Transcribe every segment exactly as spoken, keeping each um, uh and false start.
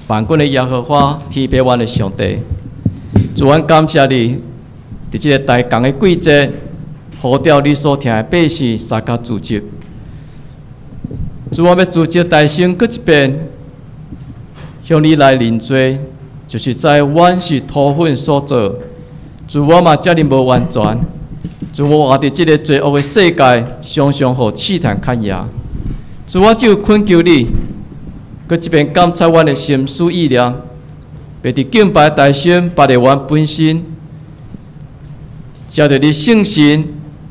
万军的耶和华，天平原的上帝，主阮感谢你，伫这个大江的季节，呼召你所听的百姓三甲组织。主，我要组织大声搁一遍，向你来认罪，就是在阮是土粉所做。主，我嘛遮尔无完全。主，我活伫这个罪恶的世界，常常互试探牵压。主，我只有恳求你。搁一遍感谢阮的心思意念，别伫敬拜大声，把着阮本身，照着你圣神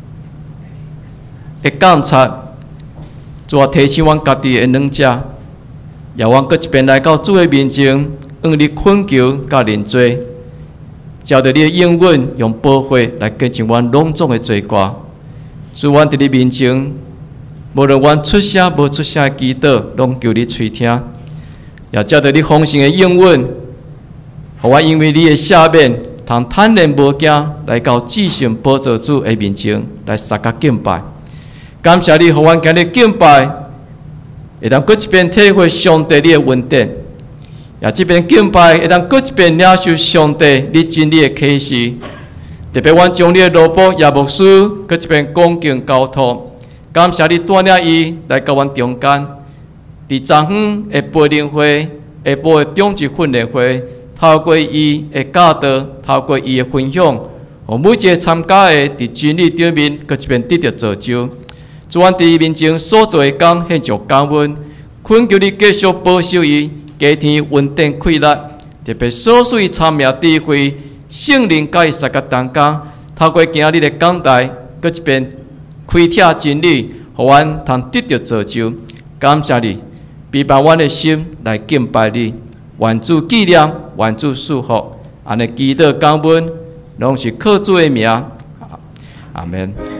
的监察，主啊提醒阮家己的软者，也阮搁一遍来到主的面前，向你恳求甲认罪，照着你的应允，用宝血来洁净阮拢总的罪过。主，阮伫你面前。无论阮出声无出声的祈祷，拢求你垂听，也照着你丰盛的应允，互我因为你的赦免，通坦然无惊来到至圣宝座主的面前来撒甲敬拜。感谢你，互阮今日敬拜，会当搁一遍体会上帝你的恩典，也这边敬拜会当搁一遍领受上帝你真理的启示。特别阮将你的罗卜耶牧师搁一遍恭敬交托。感谢你带领伊来到阮中间，伫昨昏的培灵会、下晡的中级训练会，透过伊的教导，透过伊的分享，互每一个参加的伫真理顶面，搁一遍得到造就。主，阮伫伊面前所做的工，献上感恩，恳求你继续保守伊，加添稳定快乐，特别所属伊参命智慧、圣灵甲伊三个同工，透过今日的讲台，搁一遍。开拓真理，互阮通得到造就。感谢你，陪伴阮的心来敬拜你，愿主纪念，愿主祝福。安尼祈祷感恩，拢是靠主的名。阿门。